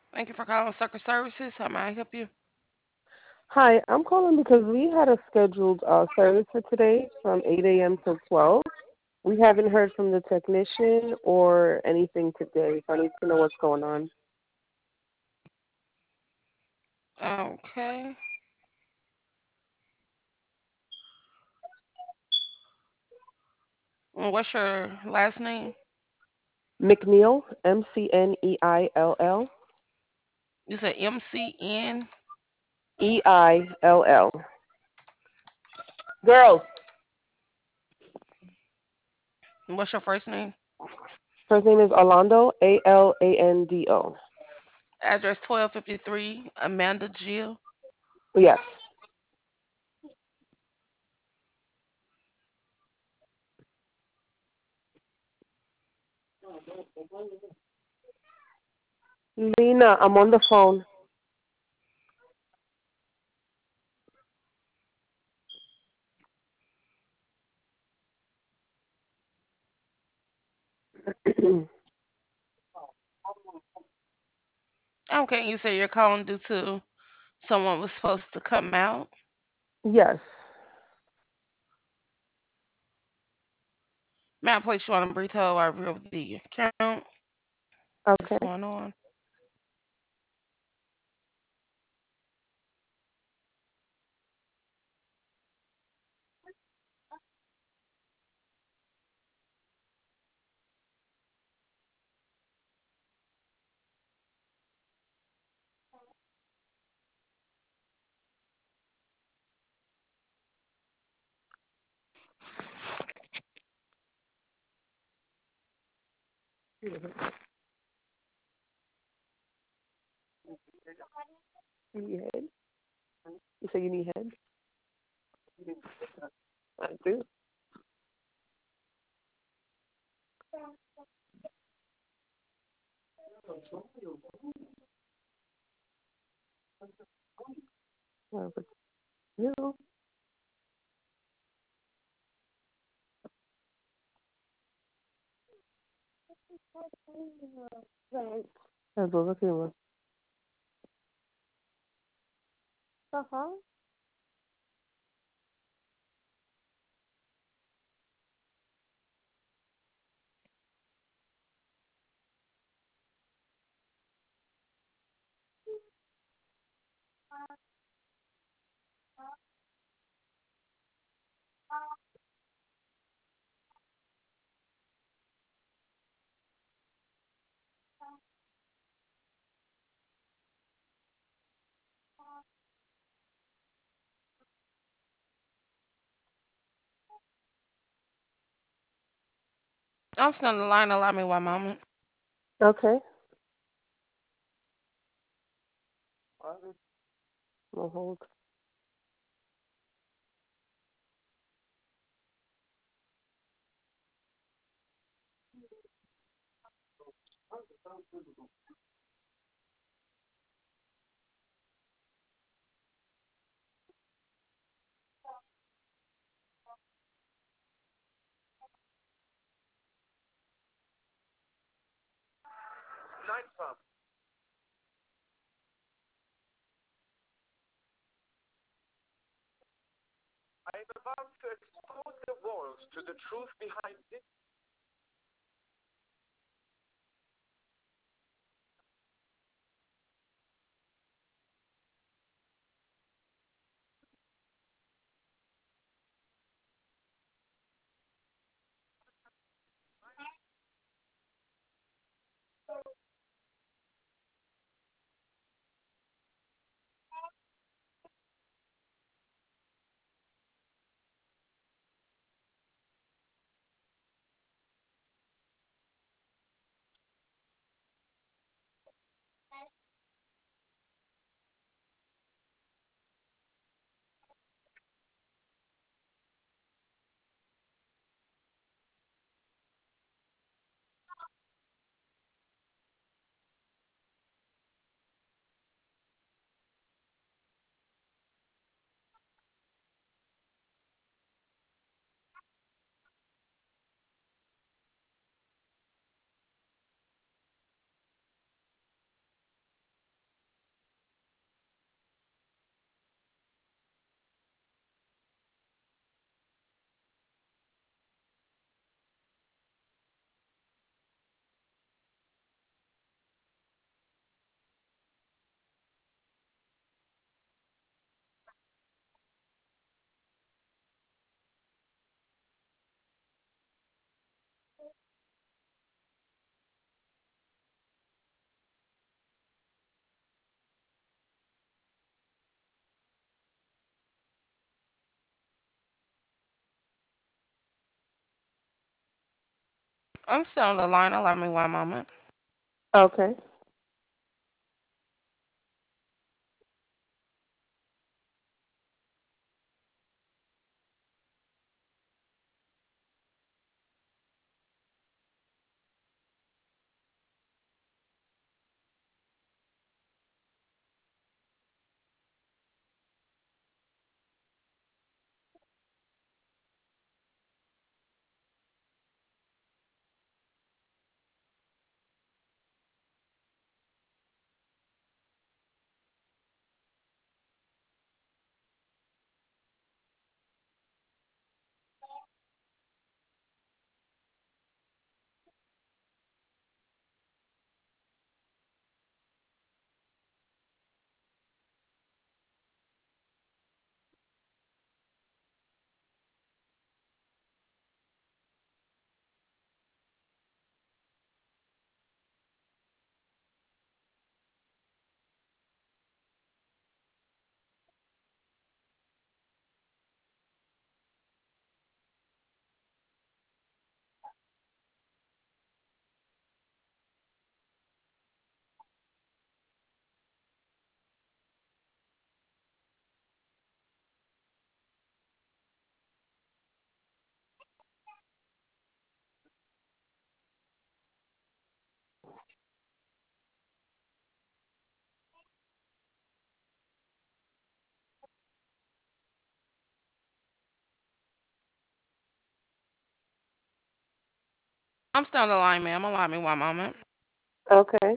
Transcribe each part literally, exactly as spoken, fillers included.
Thank you for calling Circle Services. How may I help you? Hi, I'm calling because we had a scheduled uh, service for today from eight a m till twelve. We haven't heard from the technician or anything today, so I need to know what's going on. Okay. And what's your last name? McNeil, M C N E I L L. You said M C N. E I L L. Girls. And what's your first name? First name is Orlando, A L A N D O. Address twelve fifty-three Amanda Jill. Yes. Lena, I'm on the phone. Okay, you said you're calling due to someone was supposed to come out. Yes. May I place you on a brief hold while I review the account? What's Okay. going on? You need head? You say you need head? I do. Uh, but you know, that's what I'm feeling. Uh-huh. I'm still on the line. Allow me one moment. Okay. We'll hold. I'm still on the line. Allow me one moment. Okay. I'm still on the line, ma'am. Allow me one moment. Okay.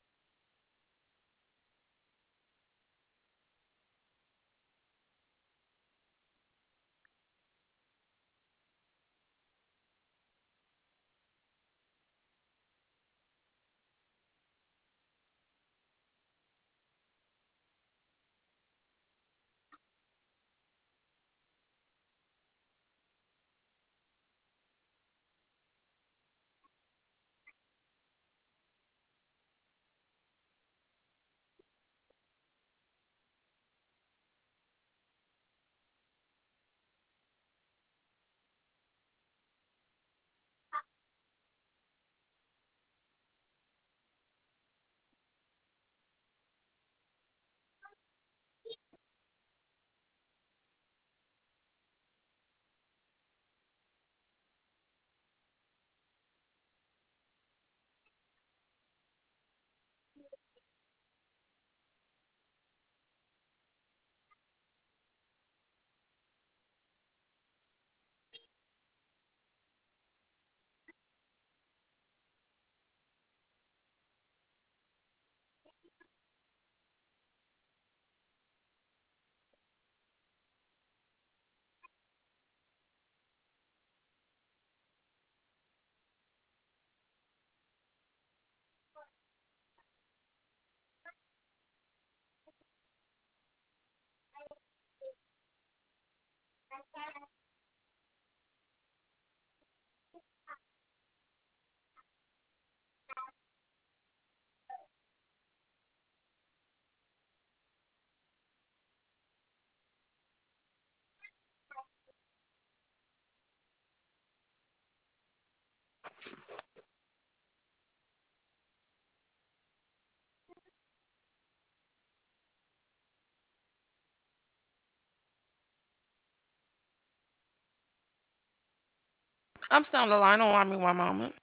I'm still on the line. Allow me one moment.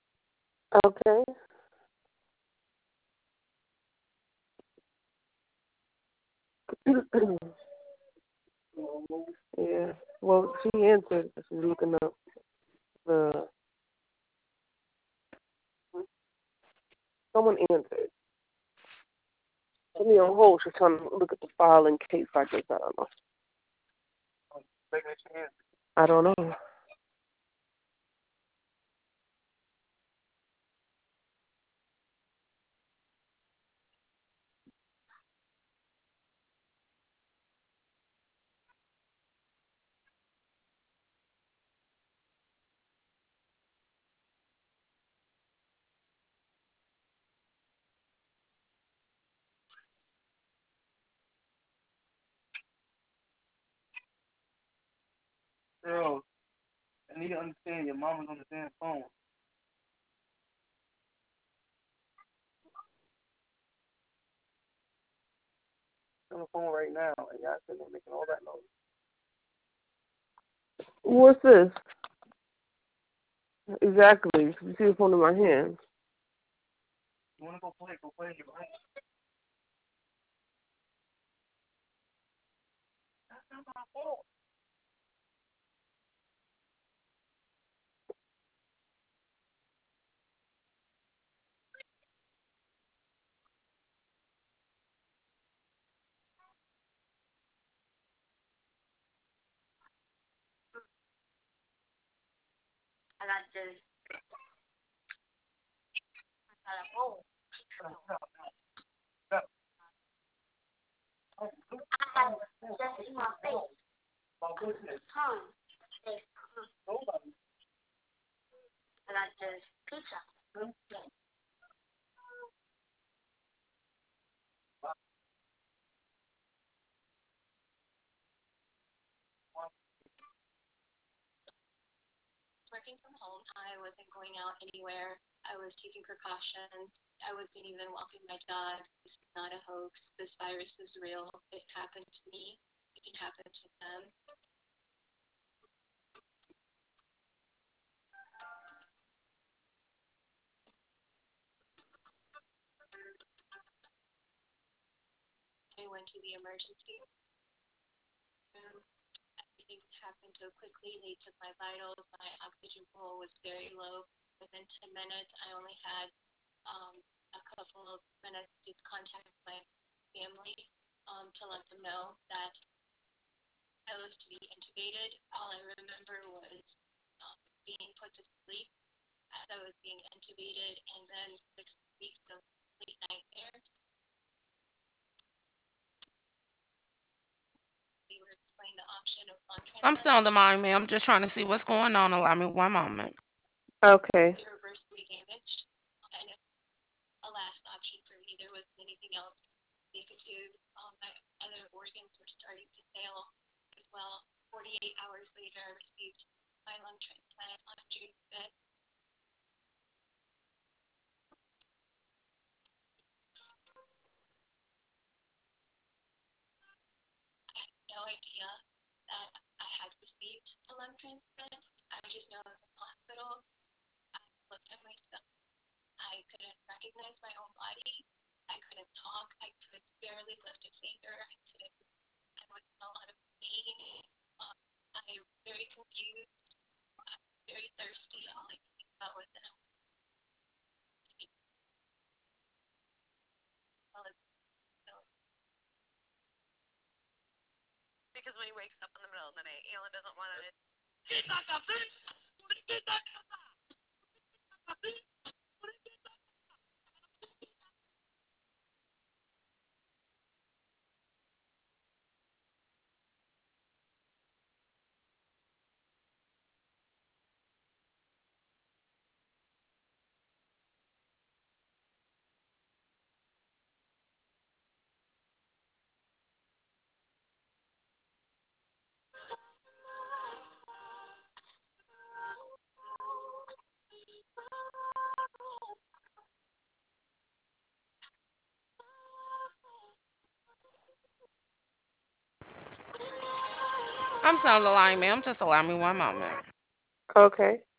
Okay. Yeah. Well, she answered. She's looking up the. Someone answered. Put me on hold. She's trying to look at the file in case I just, I don't know. I don't know. Girl, I need to understand your mama's on the damn phone. right now, and y'all sitting there making all that noise. What's this? Exactly. You see the phone in my hand. You want to go play? Go play in your room. That's not my fault. I got this. I got a bowl. I have just in my face. Tongue. I got this pizza. Working from home, I wasn't going out anywhere. I was taking precautions. I wasn't even walking my dog. This is not a hoax. This virus is real. It happened to me. It can happen to them. I went to the emergency room. Everything happened so quickly. They took my vitals. My oxygen level was very low. Within ten minutes, I only had um, a couple of minutes to contact my family um, to let them know that I was to be intubated. All I remember was um, being put to sleep as I was being intubated, and then six weeks of late nightmares. We were explained the option of lung I'm still on transplant. the line, ma'am. I'm just trying to see what's going on. Allow me one moment. Okay. Irreversibly damaged, and a last option for me. There wasn't anything else they could do. Um, my other organs were starting to fail as well. forty-eight hours later, I received my lung transplant on June fifth. I had no idea that I had received a lung transplant. I just know in the hospital, I looked at myself. I couldn't recognize my own body. I couldn't talk. I could barely lift a finger. I couldn't. I was in a lot of pain. Um, I'm very confused. I'm very thirsty. All I could think about was that I was well, because when he wakes up in the middle of the night, Alan doesn't want to. I'm still on the line, ma'am. Just allow me one moment. Okay.